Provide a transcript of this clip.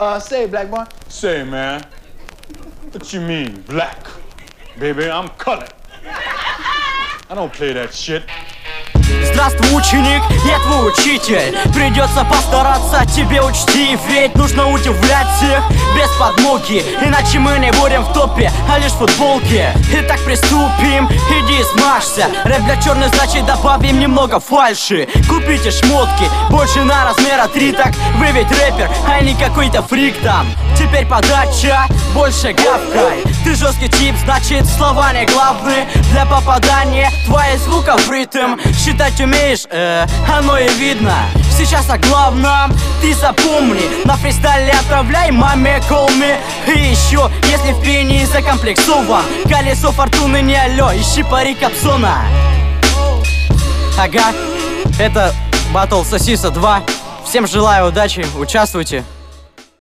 Say, black boy. Say, man, what you mean, black? Baby, I'm colored. I don't play that shit. Здравствуй, ученик, я твой учитель. Придется постараться тебе учти, ведь нужно удивлять всех без подмоги, иначе мы не будем в топе, а лишь в футболке. Итак, приступим, иди смажься. Рэп для черных, значит добавим немного фальши. Купите шмотки, больше на размера 3, так вы ведь рэпер, а не какой-то фрик там. Теперь подача, больше гавкай. Ты жесткий тип, значит слова не главные. Для попадания твоих звуков в ритм считать умеешь, оно и видно. Сейчас о главном ты запомни. На фристайле отправляй маме call me. И еще, если в пении закомплексован, колесо фортуны не алло, ищи пари Капсона. Ага, это Battle Сосиса 2. Всем желаю удачи, участвуйте.